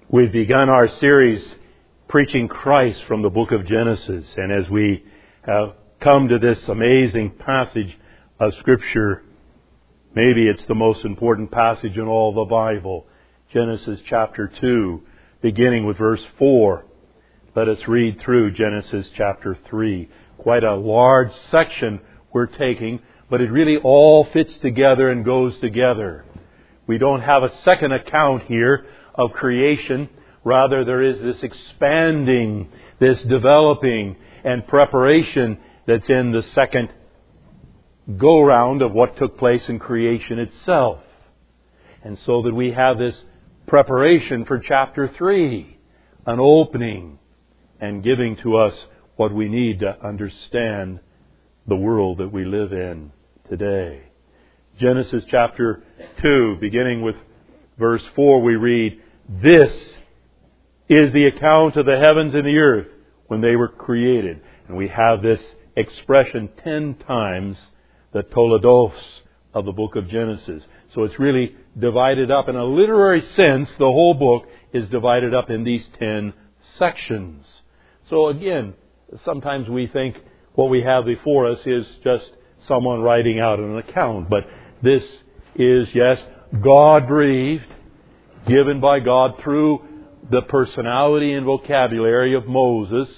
We've begun our series preaching Christ from the book of Genesis. And as we have come to this amazing passage of Scripture, maybe it's the most important passage in all the Bible. Genesis chapter 2, beginning with verse 4. Let us read through Genesis chapter 3. Quite a large section we're taking, but it really all fits together and goes together. We don't have a second account here of creation. Rather, there is this expanding, this developing and preparation that's in the second go-round of what took place in creation itself. And so that we have this preparation for chapter 3, an opening and giving to us what we need to understand the world that we live in today. Genesis chapter 2, beginning with verse 4, we read, "This is the account of the heavens and the earth when they were created." And we have this expression 10 times, the toledos of the book of Genesis. So it's really divided up in a literary sense. The whole book is divided up in these 10 sections. So again, sometimes we think what we have before us is just someone writing out an account. But this is, yes, God-breathed, given by God through the personality and vocabulary of Moses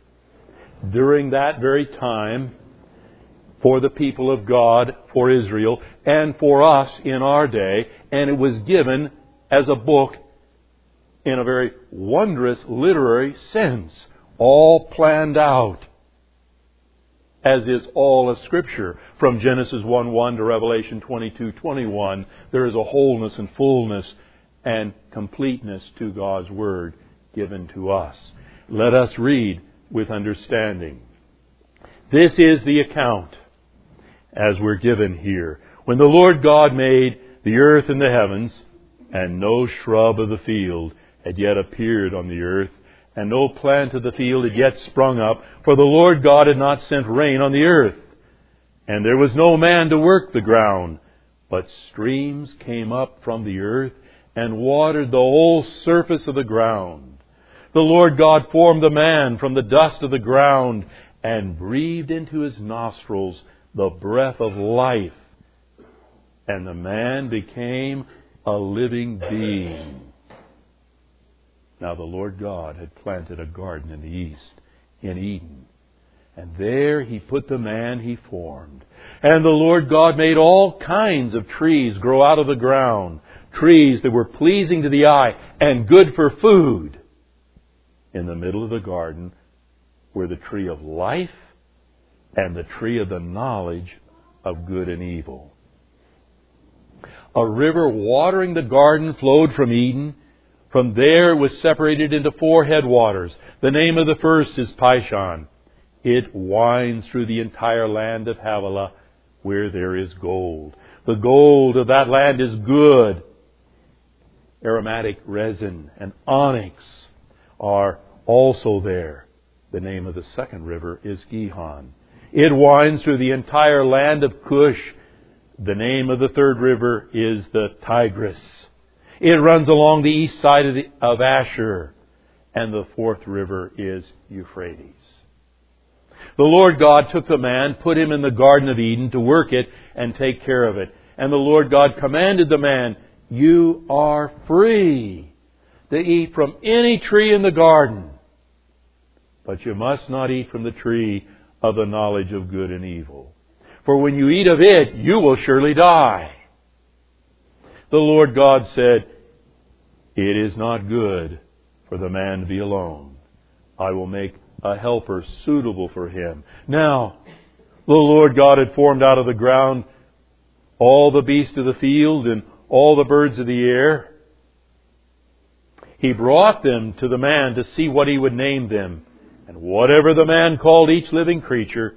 during that very time for the people of God, for Israel, and for us in our day. And it was given as a book in a very wondrous literary sense, all planned out, as is all of Scripture. From Genesis 1:1 to Revelation 22:21, there is a wholeness and fullness and completeness to God's Word given to us. Let us read with understanding. This is the account as we're given here. "When the Lord God made the earth and the heavens, and no shrub of the field had yet appeared on the earth, and no plant of the field had yet sprung up, for the Lord God had not sent rain on the earth. And there was no man to work the ground, but streams came up from the earth and watered the whole surface of the ground. The Lord God formed the man from the dust of the ground and breathed into his nostrils the breath of life. And the man became a living being." Now the Lord God had planted a garden in the east, in Eden. And there He put the man He formed. And the Lord God made all kinds of trees grow out of the ground, trees that were pleasing to the eye and good for food. In the middle of the garden were the tree of life and the tree of the knowledge of good and evil. A river watering the garden flowed from Eden. From there it was separated into 4 headwaters. The name of the first is Pishon. It winds through the entire land of Havilah, where there is gold. The gold of that land is good. Aromatic resin and onyx are also there. The name of the second river is Gihon. It winds through the entire land of Cush. The name of the third river is the Tigris. It runs along the east side of Asher, and the fourth river is Euphrates. The Lord God took the man, put him in the Garden of Eden to work it and take care of it. And the Lord God commanded the man, "You are free to eat from any tree in the garden, but you must not eat from the tree of the knowledge of good and evil. For when you eat of it, you will surely die." The Lord God said, "It is not good for the man to be alone. I will make a helper suitable for him." Now, the Lord God had formed out of the ground all the beasts of the field and all the birds of the air. He brought them to the man to see what he would name them. And whatever the man called each living creature,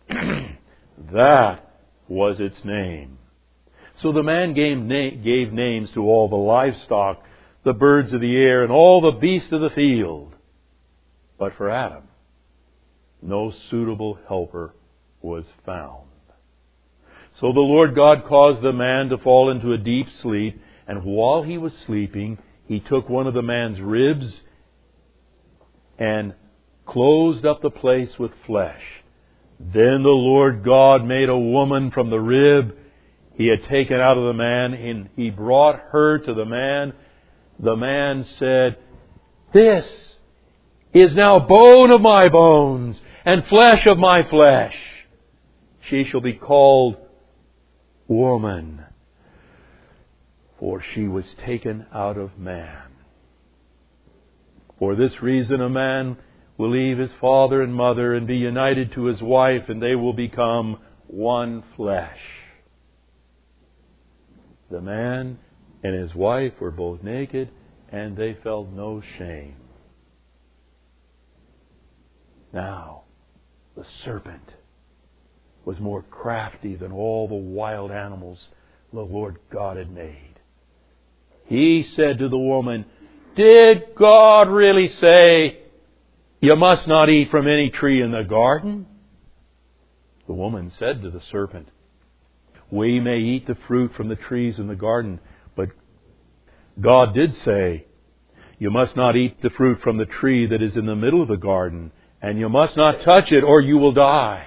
that was its name. So the man gave names to all the livestock, the birds of the air, and all the beasts of the field. But for Adam, no suitable helper was found. So the Lord God caused the man to fall into a deep sleep, and while he was sleeping, He took one of the man's ribs and closed up the place with flesh. Then the Lord God made a woman from the rib He had taken out of the man, and He brought her to the man. The man said, "This is now bone of my bones and flesh of my flesh. She shall be called woman, for she was taken out of man. For this reason a man will leave his father and mother and be united to his wife, and they will become one flesh." The man and his wife were both naked, and they felt no shame. Now, the serpent was more crafty than all the wild animals the Lord God had made. He said to the woman, "Did God really say, 'You must not eat from any tree in the garden'?" The woman said to the serpent, "We may eat the fruit from the trees in the garden, but God did say, 'You must not eat the fruit from the tree that is in the middle of the garden, and you must not touch it, or you will die.'"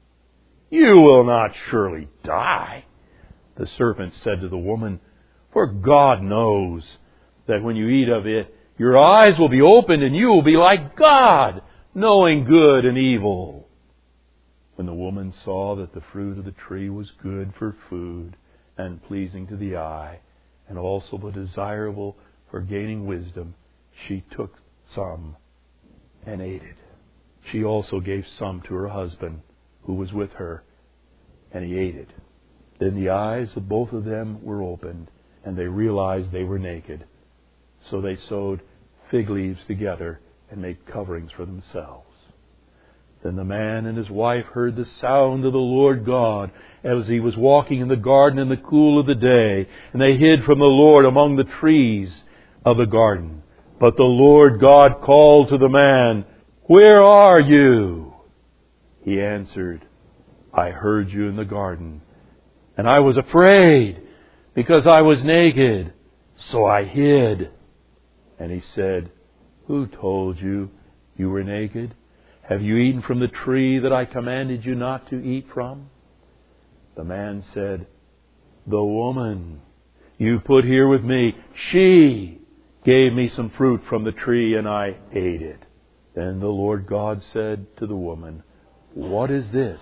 "You will not surely die," the serpent said to the woman, "for God knows that when you eat of it, your eyes will be opened, and you will be like God, knowing good and evil." When the woman saw that the fruit of the tree was good for food and pleasing to the eye, and also desirable for gaining wisdom, she took some and ate it. She also gave some to her husband who was with her, and he ate it. Then the eyes of both of them were opened, and they realized they were naked. So they sewed fig leaves together and made coverings for themselves. Then the man and his wife heard the sound of the Lord God as He was walking in the garden in the cool of the day, and they hid from the Lord among the trees of the garden. But the Lord God called to the man, "Where are you?" He answered, "I heard you in the garden, and I was afraid because I was naked, so I hid." And He said, "Who told you you were naked? Have you eaten from the tree that I commanded you not to eat from?" The man said, "The woman you put here with me, she gave me some fruit from the tree, and I ate it." Then the Lord God said to the woman, "What is this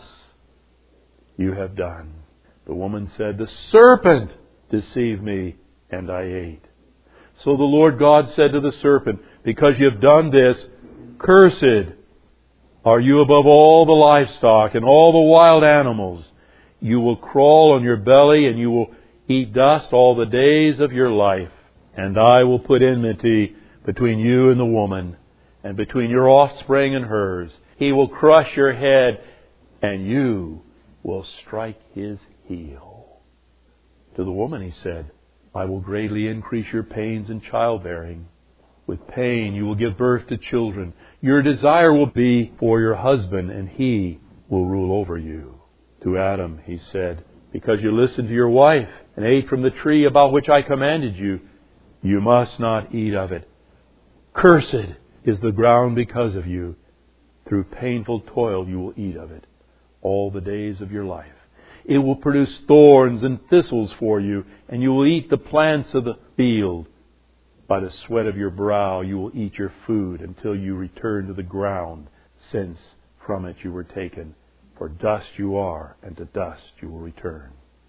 you have done?" The woman said, "The serpent deceived me, and I ate." So the Lord God said to the serpent, "Because you have done this, cursed are you above all the livestock and all the wild animals. You will crawl on your belly, and you will eat dust all the days of your life. And I will put enmity between you and the woman, and between your offspring and hers. He will crush your head, and you will strike his heel." To the woman He said, "I will greatly increase your pains in childbearing. With pain you will give birth to children. Your desire will be for your husband, and he will rule over you." To Adam He said, "Because you listened to your wife and ate from the tree about which I commanded you, you must not eat of it. Cursed is the ground because of you. Through painful toil you will eat of it all the days of your life. It will produce thorns and thistles for you, and you will eat the plants of the field. By the sweat of your brow you will eat your food until you return to the ground, since from it you were taken. For dust you are, and to dust you will return."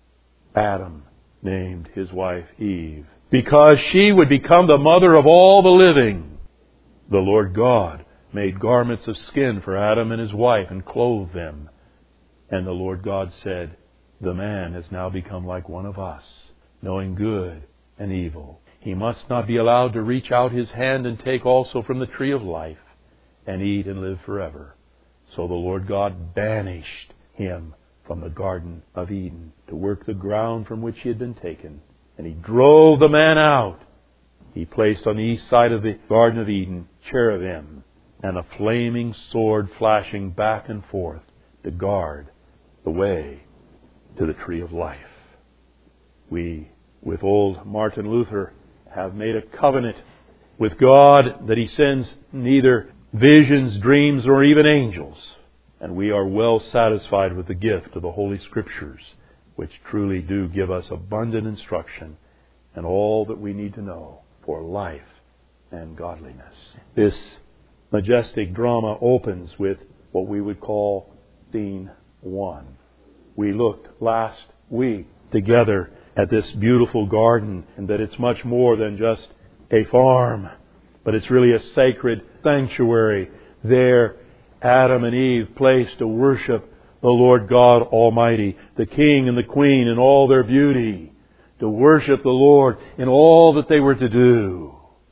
Adam named his wife Eve, because she would become the mother of all the living. The Lord God made garments of skin for Adam and his wife and clothed them. And the Lord God said, "The man has now become like one of us, knowing good and evil. He must not be allowed to reach out his hand and take also from the tree of life and eat and live forever." So the Lord God banished him from the Garden of Eden to work the ground from which he had been taken. And He drove the man out. He placed on the east side of the Garden of Eden cherubim and a flaming sword flashing back and forth to guard the way to the tree of life. We, with old Martin Luther, have made a covenant with God that He sends neither visions, dreams, nor even angels. And we are well satisfied with the gift of the Holy Scriptures, which truly do give us abundant instruction and all that we need to know for life and godliness. This majestic drama opens with what we would call Scene 1. We looked last week together at this beautiful garden, and that it's much more than just a farm, but it's really a sacred sanctuary there Adam and Eve placed to worship the Lord God Almighty, the King and the Queen in all their beauty, to worship the Lord in all that they were to do.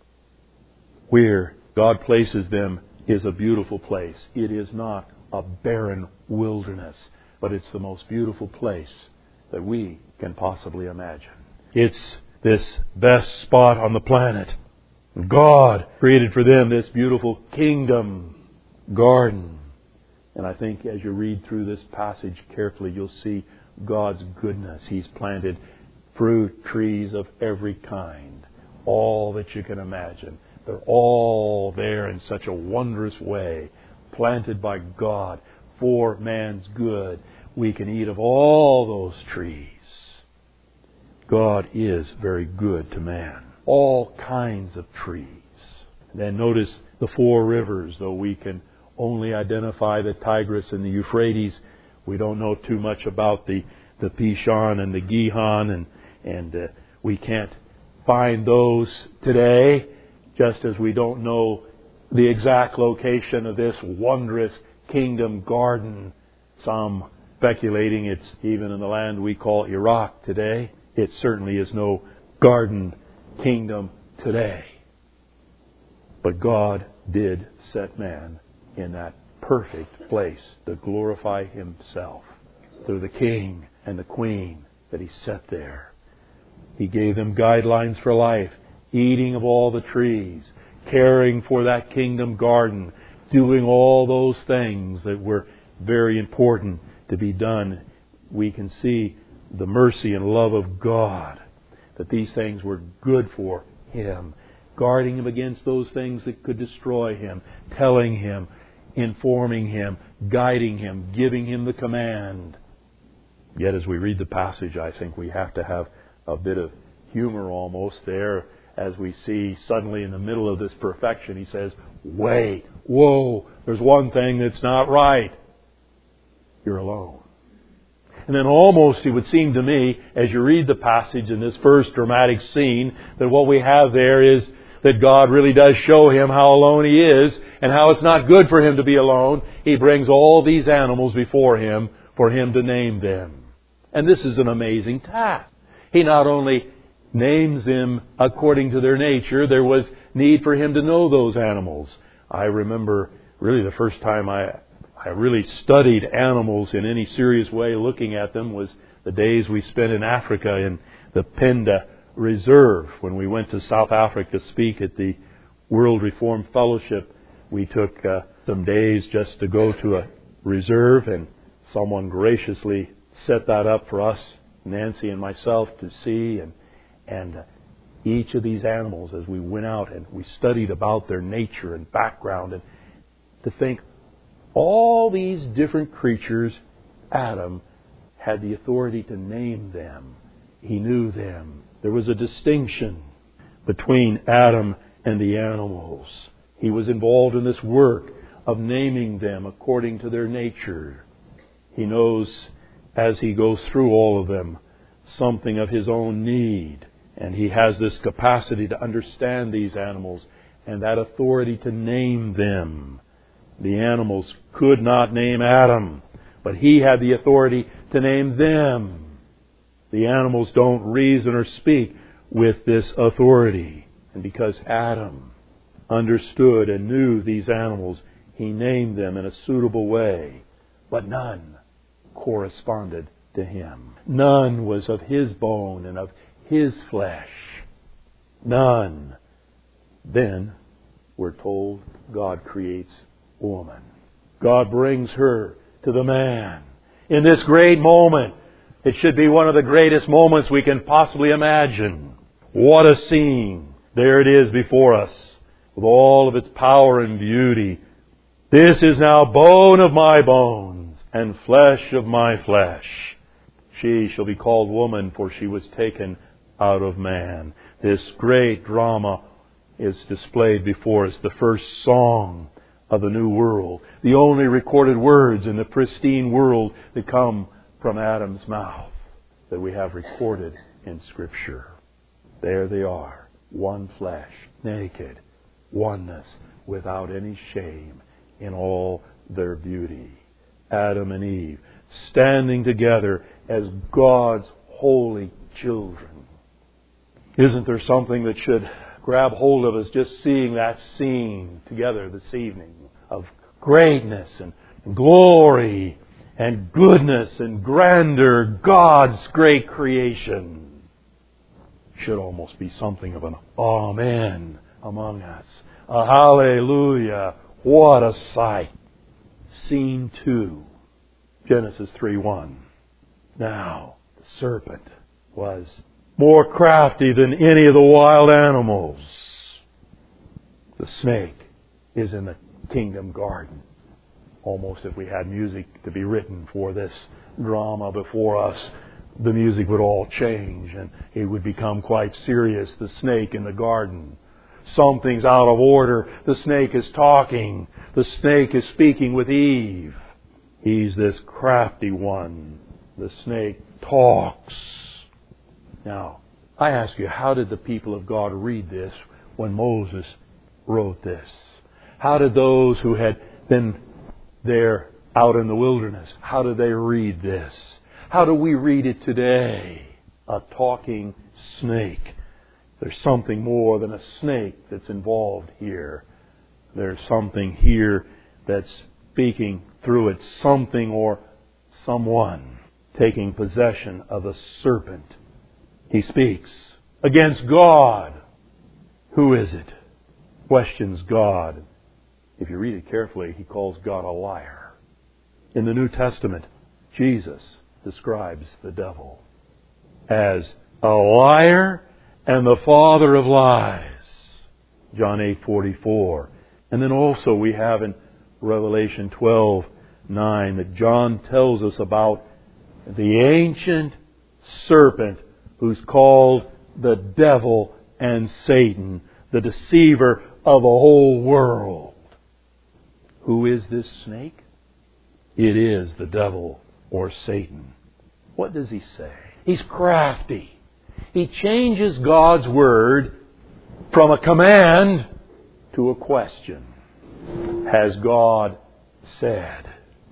Where God places them is a beautiful place. It is not a barren wilderness, but it's the most beautiful place that we can possibly imagine. It's this best spot on the planet. God created for them this beautiful kingdom garden. And I think as you read through this passage carefully, you'll see God's goodness. He's planted fruit trees of every kind, all that you can imagine. They're all there in such a wondrous way, planted by God for man's good. We can eat of all those trees. God is very good to man. All kinds of trees. Then notice the four rivers, though we can only identify the Tigris and the Euphrates. We don't know too much about the Pishon and the Gihon, and we can't find those today, just as we don't know the exact location of this wondrous kingdom garden. Some speculating it's even in the land we call Iraq today. It certainly is no garden kingdom today. But God did set man in that perfect place to glorify Himself through the King and the Queen that He set there. He gave them guidelines for life, eating of all the trees, caring for that kingdom garden, doing all those things that were very important to be done. We can see the mercy and love of God, that these things were good for him, guarding him against those things that could destroy him, telling him, informing him, guiding him, giving him the command. Yet as we read the passage, I think we have to have a bit of humor almost there, as we see suddenly in the middle of this perfection, He says, wait, whoa, there's one thing that's not right. You're alone. And then almost it would seem to me, as you read the passage in this first dramatic scene, that what we have there is that God really does show him how alone he is and how it's not good for him to be alone. He brings all these animals before him for him to name them. And this is an amazing task. He not only names them according to their nature, there was need for him to know those animals. I remember really the first time I really studied animals in any serious way, looking at them, was the days we spent in Africa in the Penda Reserve. When we went to South Africa to speak at the World Reformed Fellowship, we took some days just to go to a reserve, and someone graciously set that up for us, Nancy and myself, to see. And each of these animals, as we went out and we studied about their nature and background, and to think, all these different creatures, Adam had the authority to name them. He knew them. There was a distinction between Adam and the animals. He was involved in this work of naming them according to their nature. He knows, as he goes through all of them, something of his own need. And he has this capacity to understand these animals and that authority to name them. The animals could not name Adam, but he had the authority to name them. The animals don't reason or speak with this authority. And because Adam understood and knew these animals, he named them in a suitable way. But none corresponded to him. None was of his bone and of his flesh. None. Then, we're told, God creates woman. God brings her to the man. In this great moment, it should be one of the greatest moments we can possibly imagine. What a scene. There it is before us, with all of its power and beauty. This is now bone of my bones, and flesh of my flesh. She shall be called woman, for she was taken out of man. This great drama is displayed before us, the first song of the new world, the only recorded words in the pristine world that come from Adam's mouth that we have recorded in Scripture. There they are, one flesh, naked, oneness, without any shame, in all their beauty. Adam and Eve, standing together as God's holy children. Isn't there something that should grab hold of us just seeing that scene together this evening of greatness and glory and goodness and grandeur, God's great creation? Should almost be something of an amen among us. A hallelujah. What a sight. Scene 2, Genesis 3:1. Now, the serpent was more crafty than any of the wild animals. The snake is in the kingdom garden. Almost if we had music to be written for this drama before us, the music would all change and it would become quite serious. The snake in the garden. Something's out of order. The snake is talking. The snake is speaking with Eve. He's this crafty one. The snake talks. Now, I ask you, how did the people of God read this when Moses wrote this? How did those who had been there out in the wilderness, how did they read this? How do we read it today? A talking snake. There's something more than a snake that's involved here. There's something here that's speaking through it. Something or someone taking possession of a serpent. He speaks against God. Who is it? Questions God. If you read it carefully, he calls God a liar. In the New Testament, Jesus describes the devil as a liar and the father of lies. John 8:44. And then also we have in Revelation 12:9 that John tells us about the ancient serpent who's called the devil and Satan, the deceiver of the whole world. Who is this snake? It is the devil or Satan. What does he say? He's crafty. He changes God's word from a command to a question. Has God said?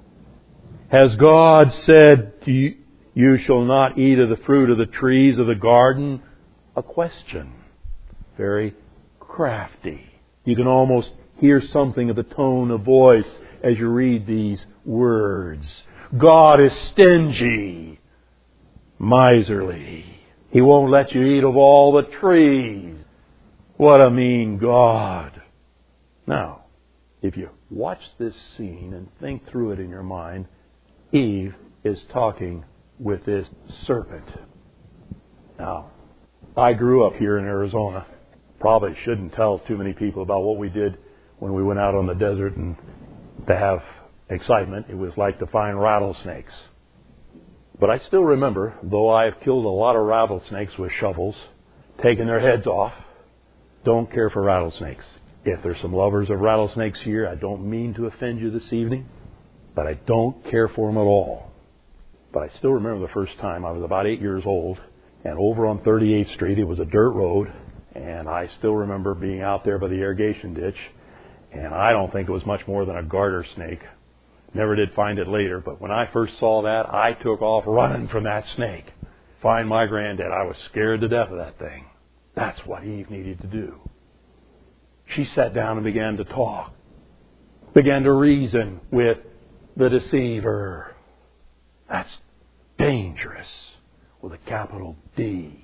Has God said, you shall not eat of the fruit of the trees of the garden? A question. Very crafty. You can almost hear something of the tone of voice as you read these words. God is stingy, miserly. He won't let you eat of all the trees. What a mean God. Now, if you watch this scene and think through it in your mind, Eve is talking with this serpent. Now, I grew up here in Arizona. Probably shouldn't tell too many people about what we did when we went out on the desert and to have excitement. It was like to find rattlesnakes. But I still remember, though I have killed a lot of rattlesnakes with shovels, taking their heads off, don't care for rattlesnakes. If there's some lovers of rattlesnakes here, I don't mean to offend you this evening, but I don't care for them at all. But I still remember the first time. I was about 8 years old, and over on 38th Street, it was a dirt road, and I still remember being out there by the irrigation ditch, and I don't think it was much more than a garter snake. Never did find it later, but when I first saw that, I took off running from that snake. Find my granddad. I was scared to death of that thing. That's what Eve needed to do. She sat down and began to talk. Began to reason with the deceiver. That's dangerous with a capital D.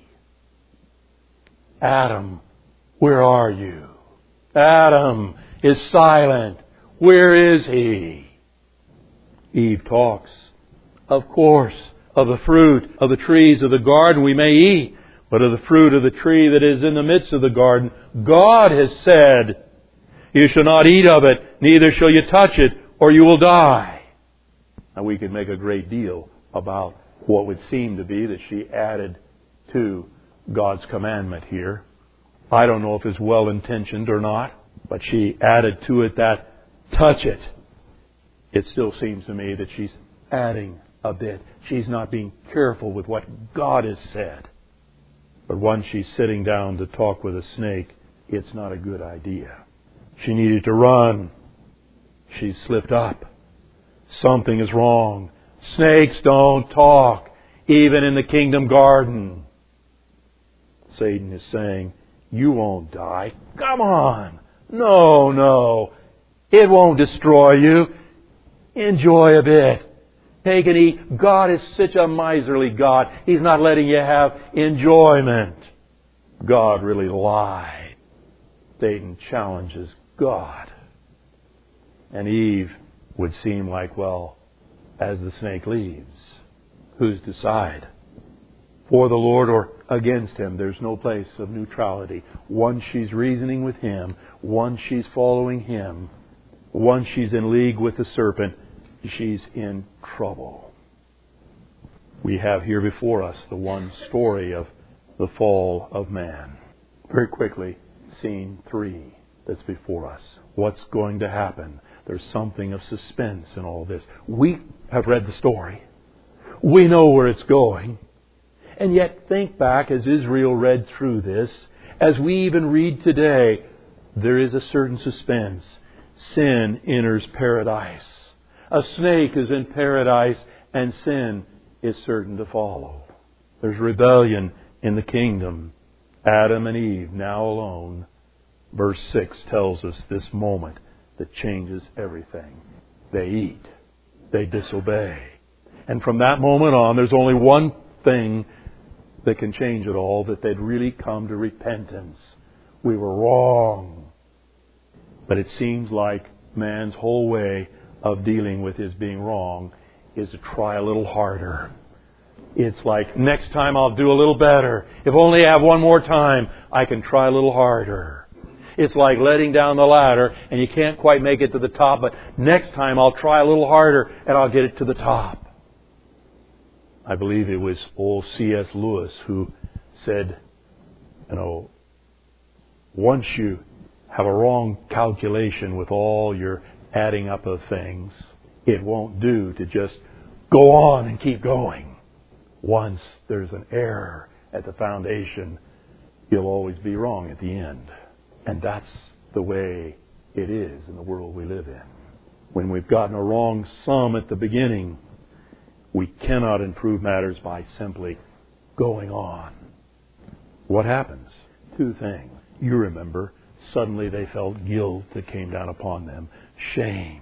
Adam, where are you? Adam is silent. Where is he? Eve talks. Of course, of the fruit of the trees of the garden we may eat, But of the fruit of the tree that is in the midst of the garden, God has said, you shall not eat of it, neither shall you touch it, or you will die. Now we could make a great deal about what would seem to be that she added to God's commandment here. I don't know if it's well-intentioned or not, but she added to it that touch it. It still seems to me that she's adding a bit. She's not being careful with what God has said. But once she's sitting down to talk with a snake, it's not a good idea. She needed to run. She's slipped up. Something is wrong. Snakes don't talk, even in the kingdom garden. Satan is saying, you won't die. Come on. No. It won't destroy you. Enjoy a bit. Take and eat. God is such a miserly God. He's not letting you have enjoyment. God really lied. Satan challenges God. And Eve would seem like, well, as the snake leaves, who's to decide? For the Lord or against Him? There's no place of neutrality. Once she's reasoning with Him, once she's following Him, once she's in league with the serpent, she's in trouble. We have here before us the one story of the fall of man. Very quickly, scene 3 that's before us. What's going to happen? There's something of suspense in all this. We have read the story. We know where it's going. And yet think back as Israel read through this, as we even read today, there is a certain suspense. Sin enters paradise. A snake is in paradise and sin is certain to follow. There's rebellion in the kingdom. Adam and Eve now alone. Verse 6 tells us this moment that changes everything. They eat. They disobey. And from that moment on, there's only one thing that can change it all, that they'd really come to repentance. We were wrong. But it seems like man's whole way of dealing with his being wrong is to try a little harder. It's like, next time I'll do a little better. If only I have one more time, I can try a little harder. It's like letting down the ladder and you can't quite make it to the top, but next time I'll try a little harder and I'll get it to the top. I believe it was old C.S. Lewis who said, once you have a wrong calculation with all your adding up of things, it won't do to just go on and keep going. Once there's an error at the foundation, you'll always be wrong at the end. And that's the way it is in the world we live in. When we've gotten a wrong sum at the beginning, we cannot improve matters by simply going on. What happens? 2 things. You remember, suddenly they felt guilt that came down upon them. Shame.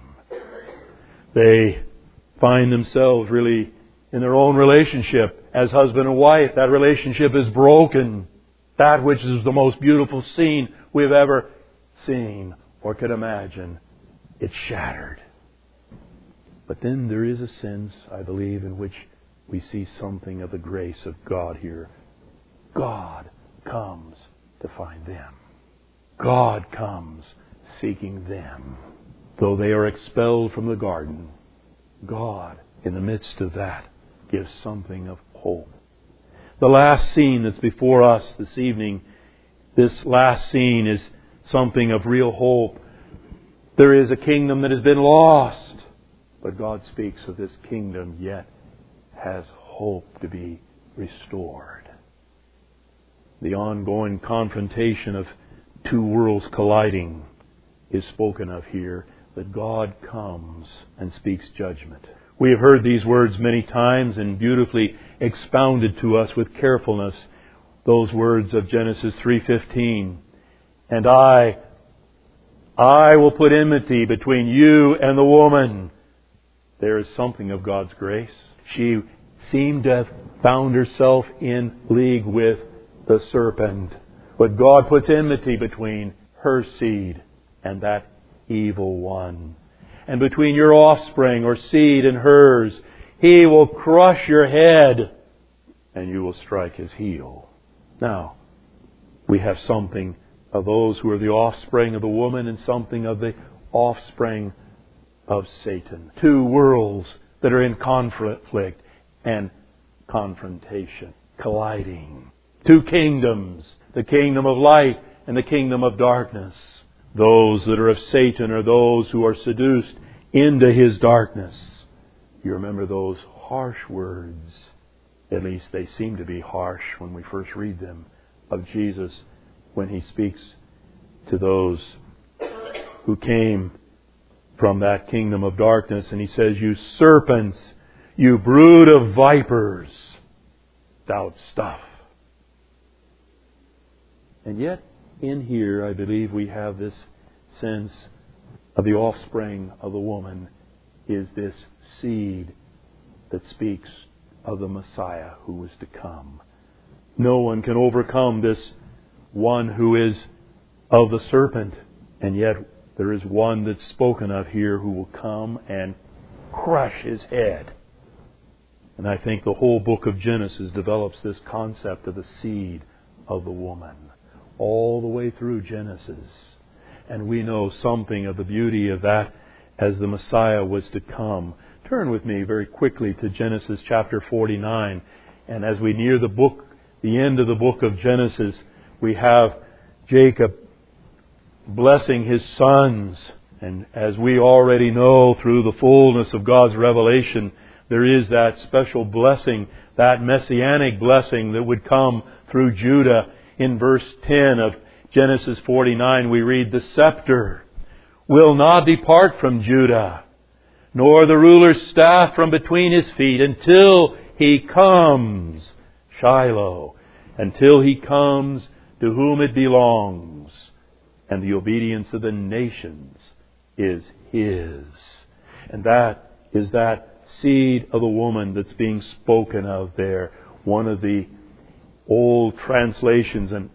They find themselves really in their own relationship as husband and wife. That relationship is broken. That which is the most beautiful scene we've ever seen or could imagine, it's shattered. But then there is a sense, I believe, in which we see something of the grace of God here. God comes to find them. God comes seeking them. Though they are expelled from the garden, God, in the midst of that, gives something of hope. The last scene that's before us this evening, this last scene is something of real hope. There is a kingdom that has been lost, but God speaks of this kingdom yet has hope to be restored. The ongoing confrontation of 2 worlds colliding is spoken of here, that God comes and speaks judgment. We have heard these words many times and beautifully expounded to us with carefulness. Those words of Genesis 3:15. And I will put enmity between you and the woman. There is something of God's grace. She seemed to have found herself in league with the serpent. But God puts enmity between her seed and that evil one. And between your offspring or seed and hers, He will crush your head and you will strike His heel. Now, we have something of those who are the offspring of the woman and something of the offspring of Satan. Two worlds that are in conflict and confrontation, colliding. Two kingdoms, the kingdom of light and the kingdom of darkness. Those that are of Satan are those who are seduced into his darkness. You remember those harsh words, at least they seem to be harsh when we first read them, of Jesus when he speaks to those who came from that kingdom of darkness. And he says, "You serpents, you brood of vipers, stout stuff." And yet, in here, I believe we have this sense of the offspring of the woman is this seed that speaks of the Messiah who was to come. No one can overcome this one who is of the serpent, and yet there is one that's spoken of here who will come and crush his head. And I think the whole book of Genesis develops this concept of the seed of the woman all the way through Genesis. And we know something of the beauty of that as the Messiah was to come. Turn with me very quickly to Genesis chapter 49. And as we near the end of the book of Genesis, we have Jacob blessing his sons. And as we already know through the fullness of God's revelation, there is that special blessing, that messianic blessing that would come through Judah. In verse 10 of Genesis 49, we read, "The scepter will not depart from Judah, nor the ruler's staff from between his feet, until he comes," Shiloh, "until he comes to whom it belongs, and the obedience of the nations is his." And that is that seed of the woman that's being spoken of there. One of the old translations in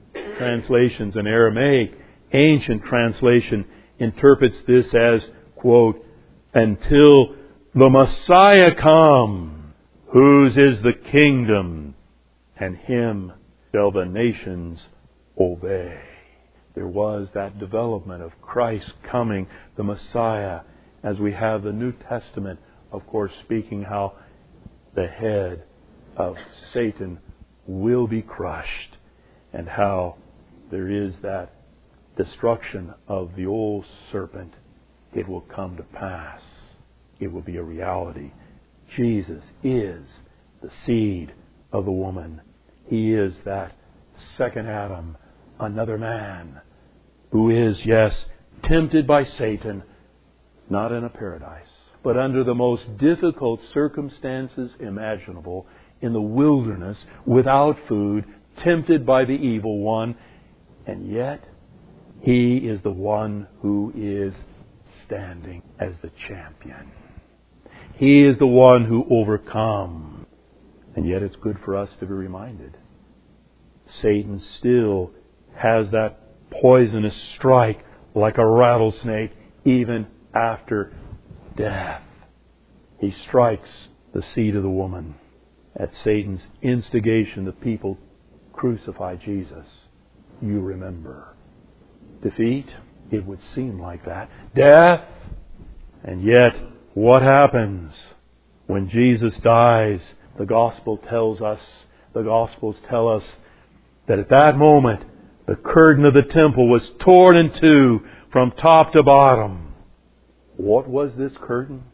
Aramaic, ancient translation, interprets this as, quote, "until the Messiah come, whose is the kingdom, and him shall the nations obey." There was that development of Christ coming, the Messiah, as we have the New Testament, of course, speaking how the head of Satan will be crushed, and how there is that destruction of the old serpent. It will come to pass. It will be a reality. Jesus is the seed of the woman. He is that second Adam, another man, who is, yes, tempted by Satan, not in a paradise, but under the most difficult circumstances imaginable, in the wilderness, without food, tempted by the evil one, and yet he is the one who is standing as the champion. He is the one who overcomes. And yet it's good for us to be reminded. Satan still has that poisonous strike like a rattlesnake even after death. He strikes the seed of the woman. At Satan's instigation, the people crucify Jesus. You remember. Defeat? It would seem like that. Death? And yet, what happens when Jesus dies? The Gospels tell us that at that moment, the curtain of the temple was torn in two from top to bottom. What was this curtain?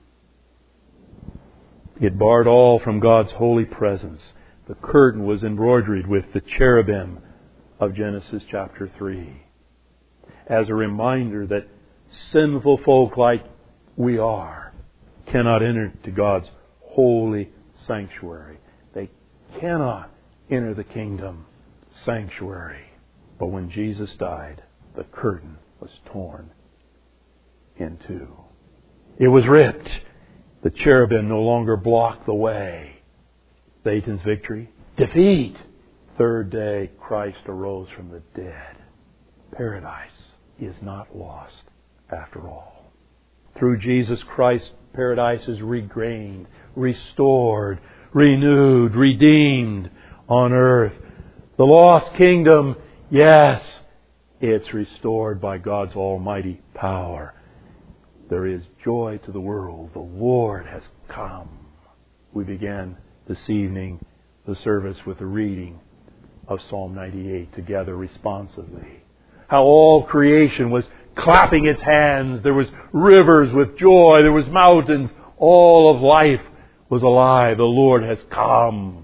It barred all from God's holy presence. The curtain was embroidered with the cherubim of Genesis chapter 3. As a reminder that sinful folk like we are cannot enter to God's holy sanctuary. They cannot enter the kingdom sanctuary. But when Jesus died, the curtain was torn in two. It was ripped. The cherubim no longer blocked the way. Satan's victory. Defeat. Third day, Christ arose from the dead. Paradise is not lost after all. Through Jesus Christ, paradise is regained, restored, renewed, redeemed on earth The lost kingdom, yes, it's restored by God's almighty power. There is joy to the world. The Lord has come. We began this evening the service with a reading of Psalm 98 together responsively. How all creation was clapping its hands. There was rivers with joy. There was mountains. All of life was alive. The Lord has come.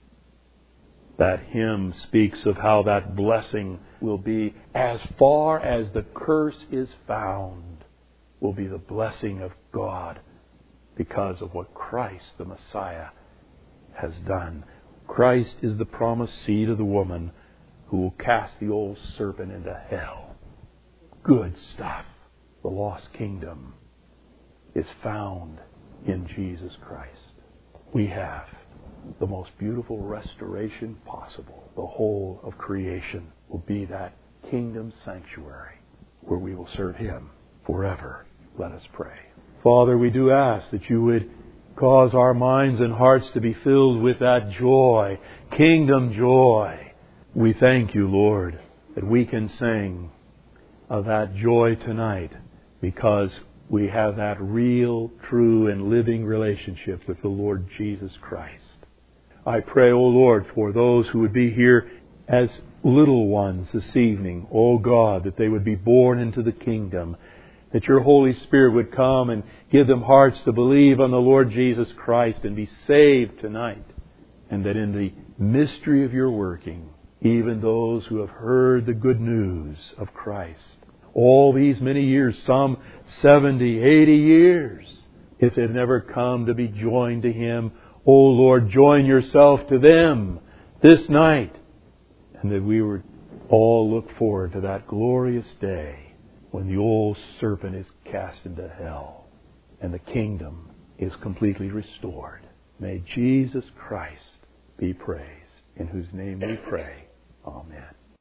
That hymn speaks of how that blessing will be as far as the curse is found, will be the blessing of God because of what Christ, the Messiah, has done. Christ is the promised seed of the woman who will cast the old serpent into hell. Good stuff. The lost kingdom is found in Jesus Christ. We have the most beautiful restoration possible. The whole of creation will be that kingdom sanctuary where we will serve Him forever. Let us pray. Father, we do ask that you would cause our minds and hearts to be filled with that joy, kingdom joy. We thank you, Lord, that we can sing of that joy tonight because we have that real, true, and living relationship with the Lord Jesus Christ. I pray, O Lord, for those who would be here as little ones this evening, O God, that they would be born into the kingdom, that your Holy Spirit would come and give them hearts to believe on the Lord Jesus Christ and be saved tonight, and that in the mystery of your working, even those who have heard the good news of Christ, all these many years, some 70, 80 years, if they've never come to be joined to Him, O Lord, join yourself to them this night, and that we would all look forward to that glorious day when the old serpent is cast into hell and the kingdom is completely restored. May Jesus Christ be praised, in whose name we pray. Amen.